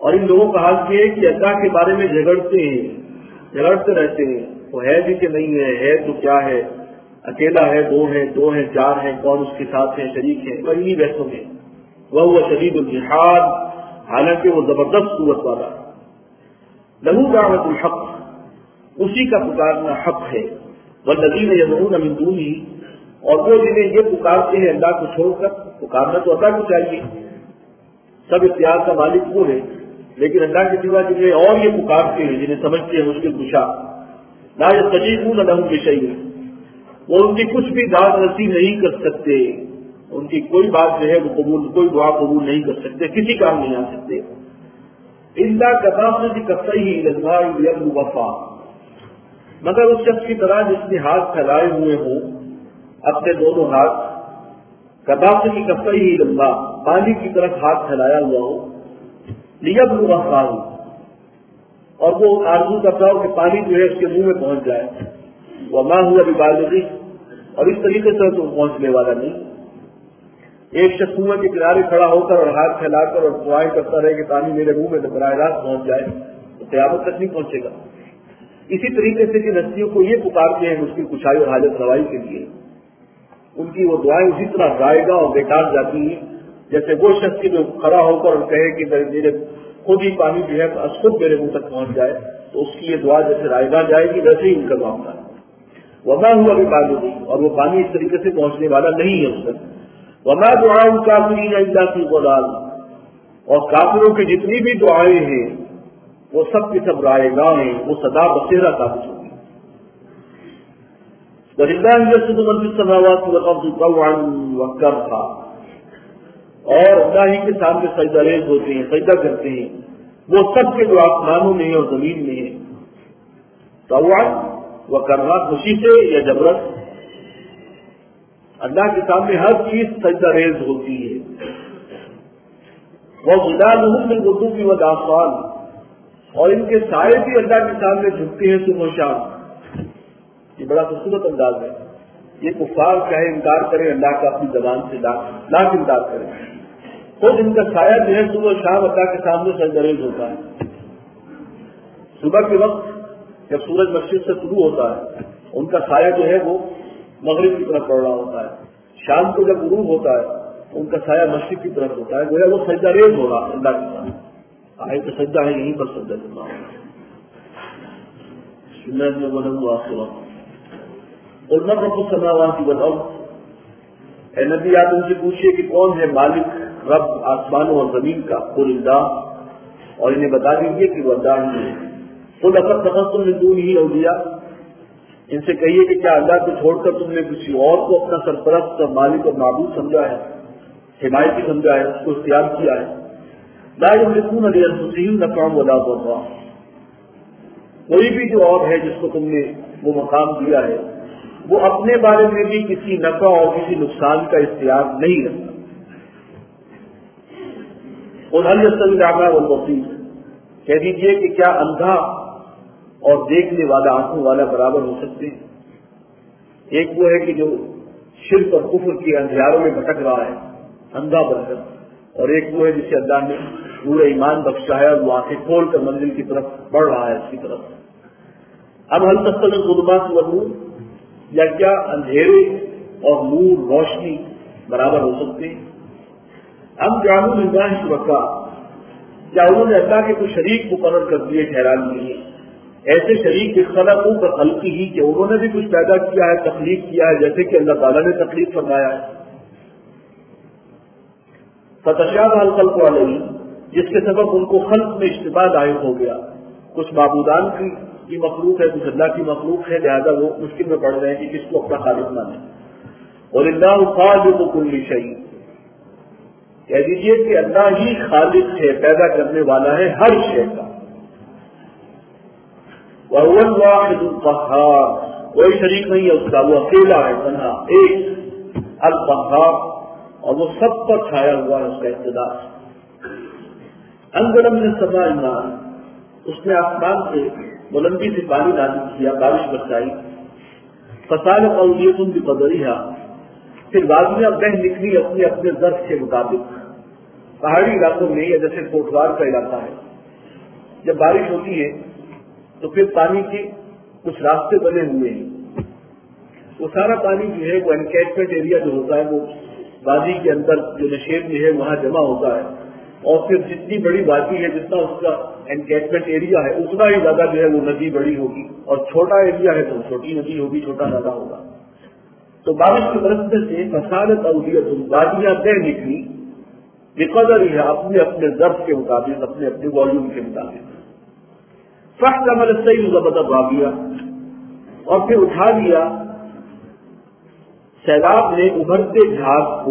اور ان لوگوں کا حال یہ ہے کہ اللہ کے بارے میں جھگڑتے رہتے ہیں، وہ ہے بھی کہ نہیں ہے تو کیا ہے، اکیلا ہے، دو ہیں، چار ہیں، کون اس کے ساتھ ہیں، شریک ہیں، اور انہی بحثوں میں وہ شدید الجہاد، حالانکہ وہ زبردست قوت والا ہے۔ لہو دعوت الحق، اسی کا پکارنا حق ہے، والذین یدعون من دونہ، اور وہ جنہیں یہ پکارتے ہیں اللہ کو چھوڑ کر، پکارنا تو اللہ کو چاہیے، سب اختیار کا مالک وہ ہے، لیکن اللہ کے سوا جنہیں اور یہ پکارتے ہیں، جنہیں سمجھتے ہیں مشکل کشا، لا یستجیبون لہم بشیء، وہ ان کی کچھ بھی داد رسی نہیں کر سکتے، ان کی کوئی بات جو ہے وہ قبول، کوئی دعا قبول نہیں کر سکتے، کسی کام نہیں آ سکتے، الا کباسط کفیہ الی الماء لیبلغ فاہ، مگر اس شخص کی طرح جس نے ہاتھ پھیلائے ہوئے ہوں، اپنے دونوں ہاتھ، کباسط کفیہ الی الماء، پانی کی طرف ہاتھ پھیلایا ہوا ہو، لیبلغ فاہ، اور وہ آرزو کرتا ہو کہ پانی جو ہے اس کے منہ میں پہنچ جائے، وما هو ببالغہ، اور اس طریقے سے تو پہنچنے والا نہیں۔ ایک شخص کنویں کے کنارے کھڑا ہو کر اور ہاتھ پھیلا کر اور دعائیں کرتا رہے کہ پانی میرے منہ میں براہ راست پہنچ جائے، تو قیامت تک نہیں پہنچے گا۔ اسی طریقے سے کہ ہستیوں کو یہ پکارتے ہیں مشکل کشائی اور حاجت روائی کے لیے، ان کی وہ دعائیں اسی طرح رائگاں اور بیکار جاتی ہیں جیسے وہ شخص کی جو کھڑا ہو کر اور کہے کہ میرے خود ہی پانی جو ہے خود میرے منہ تک پہنچ جائے، تو اس کی یہ دعا جیسے رائگاں جائے گی ویسے ہی ان کا معاملہ ہے۔ وما هو ببالغہ، اور وہ پانی اس طریقے سے پہنچنے والا نہیں ہے اس تک۔ وما دعاء الکافرین الا فی ضلال، اور کافروں کی جتنی بھی دعائیں ہیں وہ سب کی سب رائگاں ہیں، وہ سدا بصیرہ ثابت ہوگی۔ وَلِلَّهِ يَسْجُدُ مَن فِي السَّمَاوَاتِ وَالْأَرْضِ طَوْعًا وَكَرْهًا، اور اللہ ہی کے سامنے سجدہ ریز ہوتے ہیں، سجدہ کرتے ہیں وہ سب کے جو آسمانوں میں ہیں اور زمین میں ہیں، طوعا وکرها، خوشی سے یا جبرت، اللہ کے سامنے ہر چیز سجدہ ریز ہوتی ہے۔ وَظِلَالُهُم بِالْغُدُوِّ وَالْآصَالِ، اور ان کے سائے بھی اللہ کے سامنے جھکتے ہیں صبح و شام۔ یہ بڑا خوبصورت انداز ہے، یہ کفار چاہے انکار کریں اللہ کا اپنی زبان سے لاکھ انکار کریں، خود ان کا سایہ جو ہے صبح و شام اللہ کے سامنے سجدہ ریز ہوتا ہے۔ صبح کے وقت جب سورج مشرق سے طلوع ہوتا ہے ان کا سایہ جو ہے وہ مغرب کی طرف بڑھ رہا ہوتا ہے، شام کو جب غروب ہوتا ہے ان کا سایہ مشرق کی طرف ہوتا ہے، گویا وہ سجدہ ریز ہو رہا اللہ کے سامنے۔ آئے تو سجدہ ہے یہیں پر سجدہ کرنا ہوگا۔ سنت میں بولوں گا آپ کے وقت قل من رب السماوات والارض، اے نبی آپ ان سے پوچھئے کہ کون ہے مالک رب آسمانوں اور زمین کا، قل اللہ، اور انہیں بتا دیجیے کہ وہ اللہ ہی ہے۔ قل اتخذتم من دونه اولیاء، ان سے کہیے کہ کیا اللہ کو چھوڑ کر تم نے کسی اور کو اپنا سرپرست اور مالک اور معبود سمجھا ہے، حمایتی سمجھا ہے، اس کو اختیار کیا ہے۔ لا یملکون لانفسہم نفعا ولا ضرا، کوئی بھی جو اور ہے جس کو تم نے وہ مقام دیا ہے وہ اپنے بارے میں بھی کسی نفع اور کسی نقصان کا اختیار نہیں رکھتا۔ قل هل يستوي الاعمى والبصير، کہہ دیجیے کہ کیا اندھا اور دیکھنے والا آنکھوں والا برابر ہو سکتے ہیں؟ ایک وہ ہے کہ جو شرک اور کفر کی اندھیاروں میں بھٹک رہا ہے اندھا بن کر، اور ایک وہ ہے جسے اللہ نے پورا ایمان بخشا ہے اور وہ آنکھیں کھول کر منزل کی طرف بڑھ رہا ہے اس کی طرف۔ اب هل تستوي الظلمات والنور، یا کیا اندھیرے اور نور روشنی برابر ہو سکتے ہیں؟ ام جعلوا للہ شرکاء، کیا انہوں نے اللہ کے کوئی شریک مقرر کر دیے، ٹھہرا لیے، ایسے شریک خلقوا کخلقہ، کہ انہوں نے بھی کچھ پیدا کیا ہے، تخلیق کیا ہے جیسے کہ اللہ تعالیٰ نے تخلیق فرمایا ہے۔ فتشابہ الخلق علیہ، جس کے سبب ان کو خلق میں اشتباہ لاحق ہو گیا، کچھ معبودان کی مخلوق ہے، کچھ اللہ کی مخلوق ہے، لہذا وہ مشکل میں پڑ رہے ہیں کہ کس کو اپنا خالق مانے۔ وَلِلَّهُ خَالِقُ كُلِّ شَيْءٍ، کہہ دیجیے کہ اللہ ہی خالق ہے، پیدا کرنے والا ہے ہر شے کا۔ وَهُوَ الْوَاحِدُ الْقَهَّارُ، کوئی شریک نہیں ہے اس کا، وہ اکیلا ہے، تنہا ایک، القہار، اور وہ سب پر چھایا ہوا ہے اس کا اقتدار۔ انزل من السماء ماء، اس نے آسمان سے بلندی سے پانی نازل کیا، بارش برسائی۔ فسالت اودیۃ بقدرها، پھر وادیاں بہہ نکلی اپنے اپنے ظرف کے مطابق۔ پہاڑی علاقوں میں یا جیسے کوٹوار کا علاقہ ہے جب بارش ہوتی ہے تو پھر پانی کے کچھ راستے بنے ہوئے ہیں، وہ سارا پانی جو ہے وہ انکیچمنٹ ایریا جو ہوتا ہے وہ وادی کے اندر جو نشیب میں ہے وہاں جمع ہوتا ہے، اور پھر جتنی بڑی وادی ہے جتنا اس کا انکیچمنٹ ایریا ہے اتنا ہی زیادہ جو ہے وہ ندی بڑی ہوگی، اور چھوٹا ایریا ہے تو چھوٹی ندی ہوگی، چھوٹا نالا ہوگا۔ تو بارش کے برسنے سے فسادت اودیت وادیاں بہ نکلی بقدر ہی اپنے اپنے ضرب کے مطابق، اپنے اپنے والیوم کے مطابق۔ فاحتمل السیل زبد الرابیہ، اور پھر اٹھا لیا سیلاب نے ابھرتے جھاگ کو۔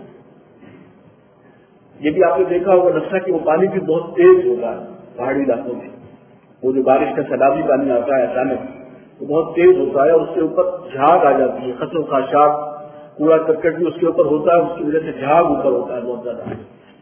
یہ بھی آپ نے دیکھا ہوگا نقشہ کہ وہ پانی بھی بہت تیز ہوگا پہاڑی علاقوں میں، وہ جو بارش کا سیلابی پانی آتا ہے اچانک وہ بہت تیز ہوتا ہے، اور اس کے اوپر جھاگ آ جاتی ہے، خشم خاشاک کوڑا کرکٹ بھی اس کے اوپر ہوتا ہے، اس کی وجہ سے جھاگ اوپر ہوتا ہے بہت زیادہ۔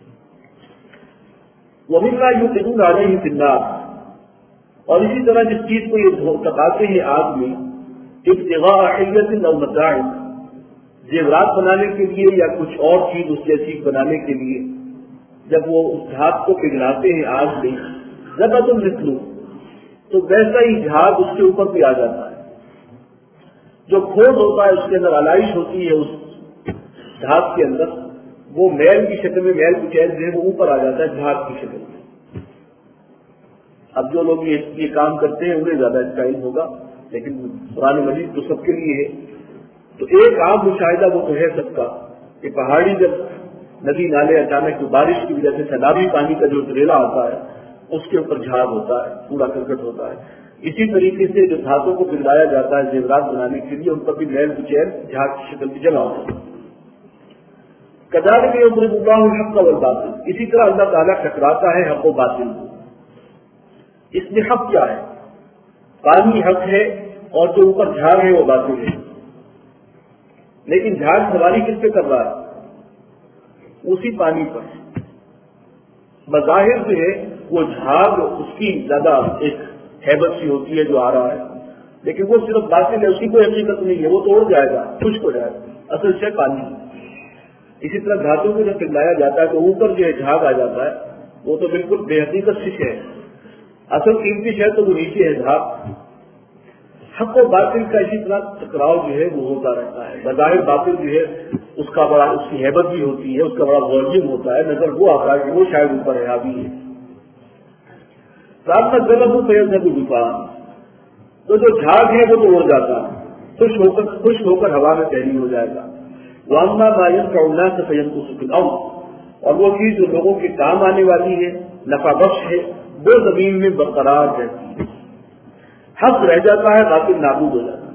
وَمِمَّا يُوقِدُونَ عَلَيْهِ فِي النَّارِ، اور اسی طرح جس چیز کو یہ تپاتے ہیں آگ میں، ابتغاء حلیۃ او متاع، زیورات بنانے کے لیے یا کچھ اور چیز اس جیسی بنانے کے لیے، جب وہ اس جھاگ کو پگھلاتے ہیں آگ میں، زبد مثلہ، تو ویسا ہی جھاگ اس کے اوپر بھی آ جاتا ہے۔ جو کھود ہوتا ہے اس کے اندر علائش ہوتی ہے اس جھاگ کے اندر، وہ میل کی شکل میں، میل کچیل جو ہے وہ اوپر آ جاتا ہے جھاگ کی شکل میں۔ اب جو لوگ یہ کام کرتے ہیں انہیں زیادہ اس کا علم ہوگا، لیکن قرآن مجید تو سب کے لیے ہے۔ تو ایک عام مشاہدہ وہ تو ہے سب کا کہ پہاڑی جب ندی نالے اچانک بارش کی وجہ سے سیلابی پانی کا جو ریلا آتا ہے اس کے اوپر جھاگ ہوتا ہے، کوڑا کرکٹ ہوتا ہے۔ اسی طریقے سے جو دھاتوں کو پگھلایا جاتا ہے زیورات بنانے کے لیے، ان پر بھی میل کچیل جھاگ کی شکل میں جمع ہوتا ہے۔ کذالک یضرب اللہ الحق والباطل، اسی طرح اللہ تعالیٰ ٹکراتا ہے حق و باطل کو۔ اس میں حق کیا ہے؟ پانی حق ہے اور جو اوپر جھاگ ہے وہ باطل ہے، لیکن جھاگ سواری کس پہ کر رہا ہے؟ اسی پانی پر۔ بظاہر جو ہے وہ جھاگ اس کی زیادہ ایک ہیبت سی ہوتی ہے جو آ رہا ہے، لیکن وہ صرف باطل ہے، اس کی کوئی حقیقت نہیں ہے، وہ توڑ جائے گا، خشک ہو جائے گا، اصل سے پانی۔ اسی طرح دھاتوں کو جب پگھلایا جاتا ہے تو اوپر جو ہے جھاگ آ جاتا ہے، وہ تو بالکل بے حقیقت سی ہے، اصل قیمتی شے تو وہ نیچے ہے جھاگ۔ حق و باطل کا اسی طرح ٹکراؤ جو ہے وہ ہوتا رہتا ہے۔ بظاہر باطل جو ہے اس کی ہیبت بھی ہوتی ہے، اس کا بڑا والیوم ہوتا ہے، نظر وہ آتا ہے کہ وہ شاید اوپر ہے، حاوی ہے۔ رات میں غلط ہو فیض ہے کوئی دکان، تو جو جھاگ ہے وہ تو اڑ جاتا ہے، خشک ہو کر ہوا میں تحریر ہو جائے گا۔ واما ما ينفع الناس فينقص في الارض، اور وہ چیز جو لوگوں کے کام آنے والی ہے، نفع بخش ہے، وہ زمین میں برقرار رہتی ہے۔ حق رہ جاتا ہے، باطل نابود ہو جاتا ہے۔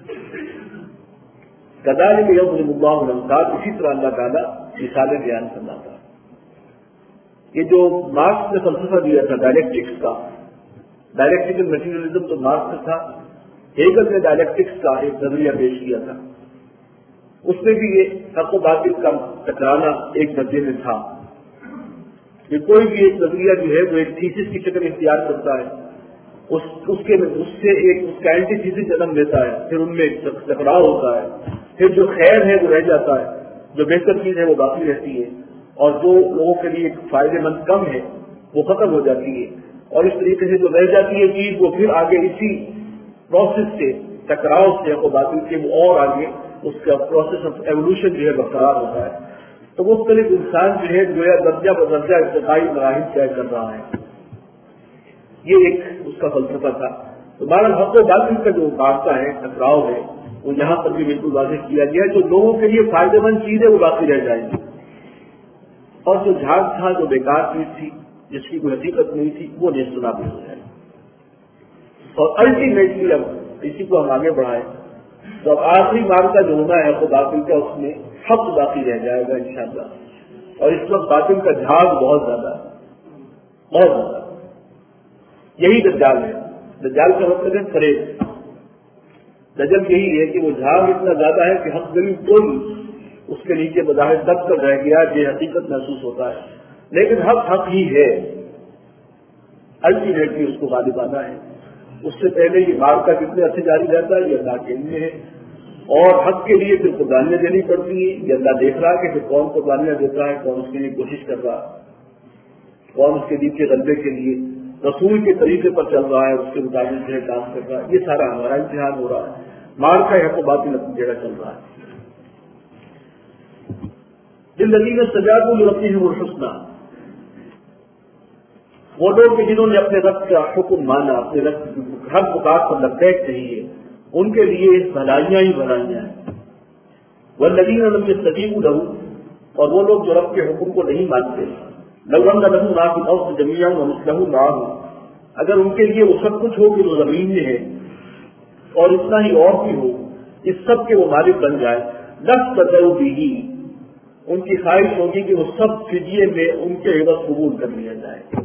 کذالک یضرب اللہ الامثال، اسی طرح اللہ تعالیٰ مثالیں بیان فرماتا ہے۔ یہ جو مارکس نے فلسفہ دیا تھا ڈائلیکٹکس کا، ڈائلیکٹیکل میٹیریلزم تو مارکس تھا، ہیگل نے ڈائلیکٹکس کا ایک نظریہ پیش کیا تھا، اس میں بھی یہ حق و باطل کا ٹکرانا ایک نظریے میں تھا کہ کوئی بھی ایک نظریہ جو ہے وہ ایک تھیسس کی شکل اختیار کرتا ہے، اس سے ایک اس کا اینٹی تھیسس جنم لیتا ہے، پھر ان میں ٹکراؤ ہوتا ہے، پھر جو خیر ہے وہ رہ جاتا ہے، جو بہتر چیز ہے وہ باقی رہتی ہے، اور جو لوگوں کے لیے فائدے مند کم ہے وہ ختم ہو جاتی ہے، اور اس طریقے سے جو رہ جاتی ہے چیز وہ پھر آگے اسی پروسیس سے، ٹکراؤ سے حق و باطل کے، وہ اور آگے اس کا پروسیس آف ایوولوشن جو ہے برقرار ہوتا ہے۔ تو مختلف انسان جو ہے گویا درجہ بدرجہ ارتقائی مراحل طے کر رہا ہے، یہ ایک اس کا فلسفہ تھا۔ تو بہرحال حق و باطل کا جو رابطہ ہے، ٹکراؤ ہے، وہ یہاں پر بھی بالکل واضح کیا گیا، جو لوگوں کے لیے فائدے مند چیز ہے وہ باقی رہ جائے گی، اور جو جھاگ تھا، جو بیکار چیز تھی، جس کی کوئی حقیقت نہیں تھی، وہ نیست و نابود ہو جائے گی۔ اور الٹیمیٹلی اب اسی کو ہم آگے بڑھائیں تو اب آخری مارکا جو ہونا ہے حق و باطل کا، اس میں حق باقی رہ جائے گا انشاءاللہ، اور اس وقت باطل کا جھاگ بہت زیادہ ہے، بہت زیادہ۔ یہی دجال ہے، دجال کا مطلب ہے فریب۔ دجل یہی ہے کہ وہ جھاگ اتنا زیادہ ہے کہ حق بالکل اس کے نیچے بظاہر دب کر رہ گیا، یہ حقیقت محسوس ہوتا ہے، لیکن حق حق ہی ہے، الٹیمیٹلی اس کو غالب آنا ہے۔ اس سے پہلے یہ مارکا کتنے عرصے جاری رہتا ہے یہ اللہ کے علم میں ہے، اور حق کے لیے پھر قربانیاں دینی پڑتی ہیں، یہ اللہ دیکھ رہا ہے کہ پھر کون قربانیاں دیتا ہے، کون اس کے لیے کوشش کر رہا ہے، کون اس کے دین کے غلبے کے لیے رسول کے طریقے پر چل رہا ہے، اس کے مطابق جو ہے کام کر رہا ہے، یہ سارا ہمارا امتحان ہو رہا ہے، مار کا حق و باطل اپنی جگہ چل رہا ہے۔ للذین استجابوا لربهم الحسنى، وہ لوگ جنہوں نے اپنے رب کا حکم مانا، اپنے رب ہر پکار پر لبیک کہی ہے، ان کے لیے بھلائیاں ہی بھلائیاں ہیں۔ والذین لم یستجیبوا له، اور وہ لوگ جو رب کے حکم کو نہیں مانتے، لو ان لهم ما فی الارض جميعا ومثله معه، اگر ان کے لیے وہ سب کچھ ہو کہ جو زمین میں ہے اور اتنا ہی اور بھی ہو، اس سب کے وہ مالک بن جائے، لافتدوا به، ان کی خواہش ہوگی کہ وہ سب فدیے میں ان کے عوض قبول کر لیا جائے۔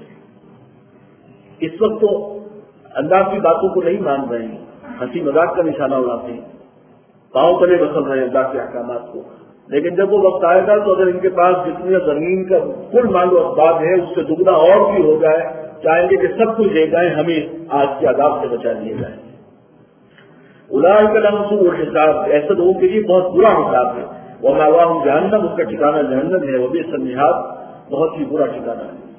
اس وقت تو اللہ کی باتوں کو نہیں مان رہے ہیں، ہنسی مذاق کا نشانہ اڑاتے ہیں، پاؤں تلے بسل رہے ہیں اللہ کے احکامات کو، لیکن جب وہ وقت آئے گا تو اگر ان کے پاس جتنی زمین کا کل مال و اسباب ہے اس سے دگنا اور بھی ہو جائے، چاہیں گے کہ سب کچھ دے جائیں، ہمیں آج کے عذاب سے بچا لیے جائیں۔ اولئک لہم سوء الحساب، ایسے لوگوں کے لیے بہت برا حساب ہے، ومأواہم جہنم، اس کا ٹھکانہ جہنم ہے، وبئس المہاد، بہت ہی برا ٹھکانہ ہے۔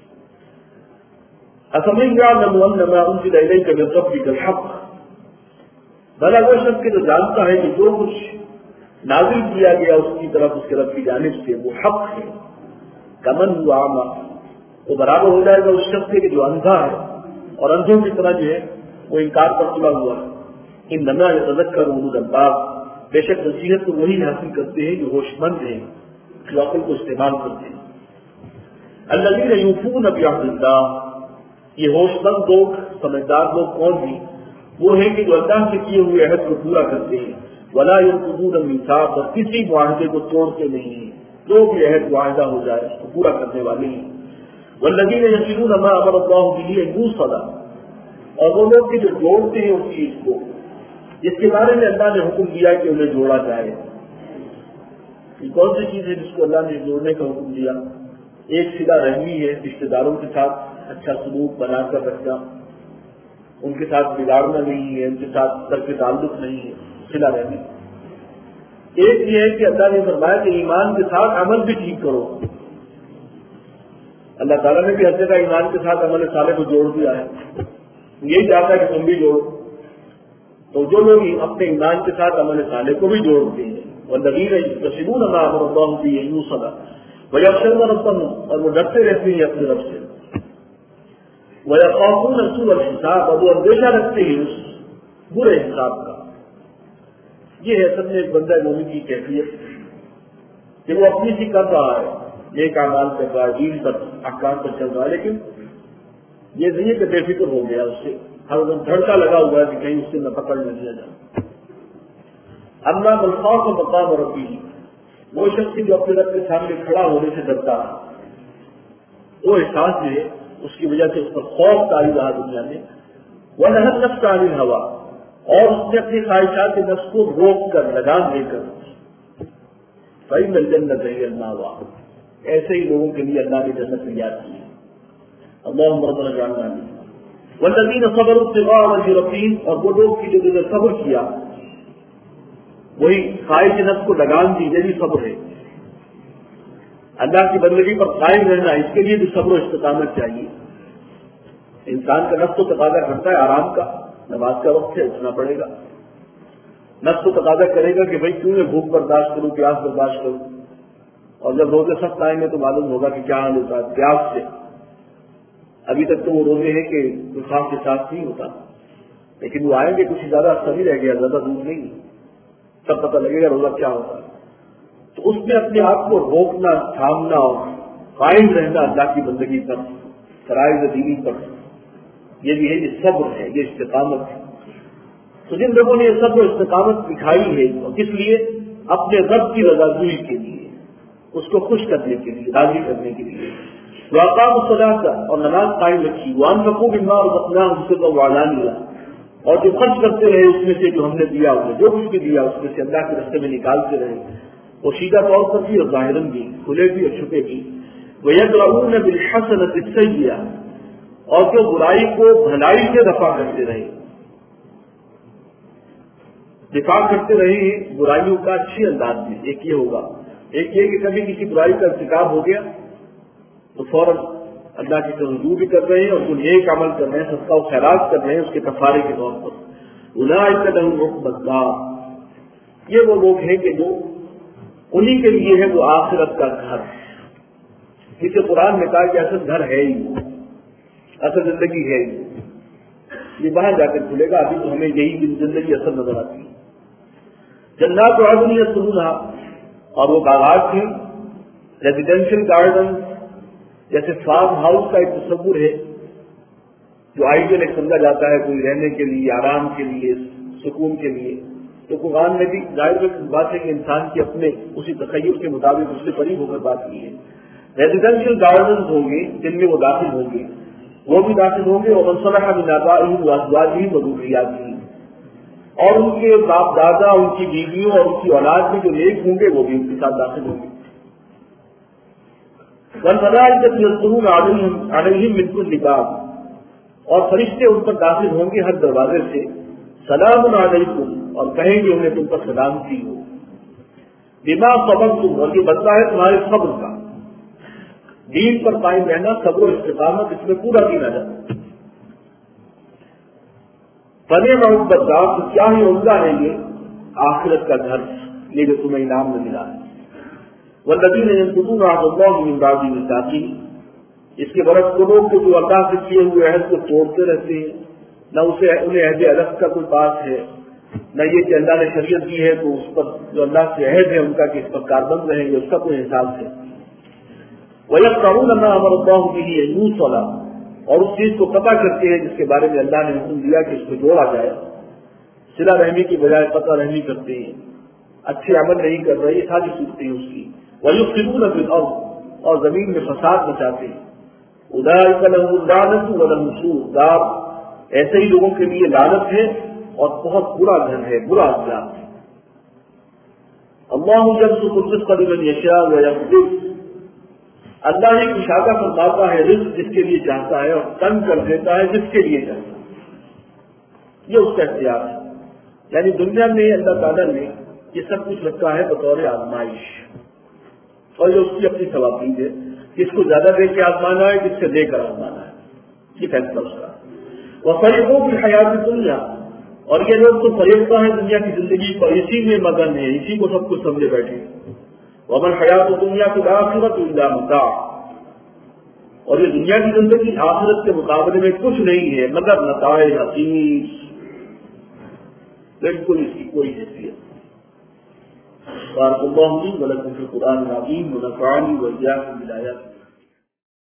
افمن یعلم انما انزل الیک من ربک الحق، بھلا وہ شخص جو جانتا ہے کہ جو کچھ نازل کیا گیا اس کی طرف اس کے رب کی جانب سے وہ حق ہے، کمن ہوا اعمی، وہ برابر ہو جائے گا اس شخص سے کہ جو اندھا ہے اور اندھوں کی طرح جو ہے وہ انکار پر تلا ہوا ہے۔ انما یتذکر اولو الالباب، بے شک نصیحت تو وہی حاصل کرتے ہیں جو ہوش مند ہیں، جو عقل کو استعمال کرتے ہیں۔ الذین یوفون بعہد اللہ، یہ ہوش مند لوگ، سمجھدار لوگ کون ہیں؟ وہ ہیں کہ جو اللہ سے کیے ہوئے عہد کو پورا کرتے ہیں، ولا ينقضون المیثاق، اور کسی معاہدے کو توڑتے نہیں ہیں، جو بھی عہد معاہدہ ہو جائے اس کو پورا کرنے والے ہیں۔ والذین یصلون ما امر اللہ به ان یوصل، اور وہ لوگ جو جوڑتے ہیں اس چیز کو جس کے بارے میں اللہ نے حکم دیا کہ انہیں جوڑا جائے۔ یہ کون سی چیز ہے جس کو اللہ نے جوڑنے کا حکم دیا؟ ایک صلہ رحمی ہے، رشتے داروں کے ساتھ اچھا سلوک بنا کر رکھنا، ان کے ساتھ بگاڑنا نہیں ہے، ان کے ساتھ ترک تعلق نہیں ہے، صلہ رحمی۔ ایک یہ ہے کہ اللہ نے فرمایا کہ ایمان کے ساتھ عمل بھی ٹھیک کرو، اللہ تعالیٰ نے بھی ہر جگہ ایمان کے ساتھ عمل صالح کو جوڑ دیا ہے، یہی چاہتا ہے کہ تم بھی جوڑو۔ تو جو لوگ اپنے ایمان کے ساتھ عمل صالح کو بھی جوڑتے ہیں، والذین یصلون ما امر اللہ به ان یوصل ویخشون ربهم، اور وہ ڈرتے رہتے ہیں اپنے رب سے، ویخافون سوء الحساب، اور وہ اندیشہ رکھتے ہیں اس برے حساب کا۔ یہ ہے اصل میں ایک بندہ مومن کی کیفیت کہ وہ اپنی سی کر رہا ہے، نیک اعمال کر رہا ہے، دین پر احکام پر چل رہا ہے، لیکن یہ نہیں ہے کہ بے فکر ہو گیا، اس سے ہر وقت دھڑکا لگا ہوا ہے کہ کہیں اس سے نہ پکڑ نہ لیا جائے۔ اللہ من خاف مقام ربہ، وہ شخص جو اپنے رب کے سامنے کھڑا ہونے سے ڈرتا ہے، وہ احساس جو ہے اس کی وجہ سے اس پر خوف طاری رہا دنیا میں، ونہى النفس عن الہویٰ، اور اس نے اپنی خواہشات نفس کو روک کر لگام دے کر، فإن الجنۃ ہی المأویٰ، ایسے ہی لوگوں کے لیے اللہ نے جنت تیار کی ہے۔ اللہم ربنا اجعلنا منهم۔ والذین صبروا ابتغاء وجہ ربہم، اور وہ لوگ کی جو نے صبر کیا، وہی خواہش نفس کو لگام دی، یہ بھی صبر ہے۔ اللہ کی بندگی پر قائم رہنا، اس کے لیے بھی صبر و استقامت چاہیے۔ انسان کا نفس تو تقاضا کرتا ہے آرام کا، نماز کا وقت ہے اٹھنا پڑے گا، نفس تو تقاضا کرے گا کہ بھائی کیوں میں بھوک برداشت کروں، پیاس برداشت کروں، اور جب روزے سخت آئیں گے تو معلوم ہوگا کہ کیا حال ہوتا ہے پیاس سے۔ ابھی تک تو وہ روزے ہیں کہ کوئی خاص کے ساتھ نہیں ہوتا، لیکن وہ آئیں گے، کچھ زیادہ سبھی رہ گیا، زیادہ دور نہیں، سب پتہ لگے گا روزہ کیا ہوتا ہے۔ تو اس میں اپنے آپ کو روکنا، تھامنا اور قائم رہنا اللہ کی بندگی پر، فرائض دینی پر، یہ بھی ہے، یہ صبر ہے، یہ استقامت ہے۔ تو جن لوگوں نے یہ صبر و استقامت دکھائی ہے، اور کس لیے؟ اپنے رب کی رضاجوئی کے لیے، اس کو خوش کرنے کے لیے، راضی کرنے کے لیے۔ وَأَقَامُوا الصَّلَاةَ، اور نماز قائم رکھی، وَأَنفَقُوا مِمَّا رَزَقْنَاهُمْ سِرًّا وَعَلَانِيَةً، اور جو خرچ کرتے رہے اس میں سے جو ہم نے دیا، انہیں جو کچھ بھی دیا اس میں سے اللہ کے راستے میں نکالتے رہے، وہ سیدھا طور پر بھی اور ظاہراً بھی، کھلے بھی اور چھپے بھی۔ وَيَدْرَؤُونَ بِالْحَسَنَةِ السَّيِّئَةَ، اور جو برائی کو بھلائی سے دفاع کرتے رہے، دفاع کرتے رہے برائیوں کا اچھے انداز میں۔ ایک یہ ہوگا، ایک یہ کہ کبھی کسی برائی کا ارتکاب ہو گیا تو فوراً اللہ کی طرف رجوع بھی کر رہے ہیں اور جو نیک عمل کر رہے ہیں، صدقہ و خیرات کر رہے ہیں اس کے کفارے کے طور پر. اولئک لهم عقبی الدار، یہ وہ لوگ ہیں کہ جو انہی کے لیے ہے وہ آخرت کا گھر. اسے قرآن نے کہا کہ اصل گھر ہے ہی، اصل زندگی ہے ہی، یہ باہر جا کر کھلے گا. ابھی تو ہمیں یہی زندگی اصل نظر آتی ہے. جنات عدن یدخلونہا، اور وہ باغات ہیں، ریزیڈینشل گارڈن، جیسے فارم ہاؤس کا ایک تصور ہے جو آئیڈیل ایک سمجھا جاتا ہے کوئی رہنے کے لیے، آرام کے لیے، سکون کے لیے. تو قرآن نے بھی ظاہر بات ہے کہ انسان کی اپنے اسی تخیل کے مطابق اس سے قریب ہو کر بات کی ہے. ریزیڈینشل گارڈنز ہوں گے جن میں وہ داخل ہوں گے، وہ بھی داخل ہوں گے. اور صلح من آبائہم وازواجہم وذریاتہم، اور ان کے باپ دادا، ان کی بیویوں اور ان کی اولاد میں جو نیک ہوں گے وہ بھی ان کے ساتھ داخل ہوں گے. والملائکۃ یدخلون علیہم من کل باب، اور فرشتے ان پر داخل ہوں گے ہر دروازے سے. سلام علیکم، اور کہیں گے انہیں تم پر سلامتی ہو. بما صبرتم، اور یہ بدلہ ہے تمہارے صبر کا. دین پر قائم رہنا، صبر و استقامت اس میں پورا کیا جاتا ہے. فنعم عقبی الدار، تو کیا ہی عمدہ ہے یہ آخرت کا گھر، یہ جو تمہیں انعام میں ملا ہے. والذین ینقضون عہد اللہ من بعد میثاقہ، اس کے برعکس وہ لوگ جو اللہ سے کیے ہوئے عہد کو توڑتے رہتے ہیں، نہ انہیں عہد الگ کا کوئی پاس ہے، نہ یہ کہ اللہ نے شریعت دی ہے تو اس پر جو اللہ سے عہد ہے ان کا کہ اس پر کاربند رہیں گے اس کا کوئی احساس ہے. وَيَقْطَعُونَ مَا أَمَرَ اللَّهُ بِهِ أَن يُوصَلَ، اور اس چیز کو قطع کرتے ہیں جس کے بارے میں اللہ نے حکم دیا کہ اس کو جوڑا جائے. صلہ رحمی کی بجائے قطع رحمی کرتے ہیں، اچھے عمل نہیں کر رہے، یہ ساری صورتیں ہیں اس کی. وَيُفْسِدُونَ فِي الْأَرْضِ، اور زمین میں فساد مچاتے ہیں. أُولَٰئِكَ لَهُمُ اللَّعْنَةُ وَلَهُمْ سُوءُ الدَّارِ، ایسے ہی لوگوں کے لیے لعنت ہے اور بہت برا گھر ہے، برا انجام ہے. اللہ یبسط الرزق لمن یشاء ویقدر، اللہ ہی کشادہ فرماتا ہے رزق جس کے لیے چاہتا ہے اور تنگ کر دیتا ہے جس کے لیے چاہتا ہے. یہ اس کا اختیار ہے. یعنی دنیا میں اللہ تعالیٰ نے یہ سب کچھ رکھا ہے بطور آزمائش، اور یہ اس کی اپنی ثوابین ہے. کس کو زیادہ دے کے آزمانا ہے، کس سے دے کر آزمانا ہے، یہ فیصلہ اس کا. وفریقوں کی حیات دنیا، اور یہ لوگ تو فریقہ ہیں دنیا کی زندگی پر، اسی میں مگن ہے، اسی کو سب کچھ سمجھے بیٹھے. ومن حیات دنیا کی آخرت الا متاع، اور یہ دنیا کی زندگی آخرت کے مقابلے میں کچھ نہیں ہے مگر متاع حقیر، بالکل اس کی کوئی حیثیت. بارک اللہ لی ولکم فی القرآن العظیم ونفعنی وإیاکم بالآیات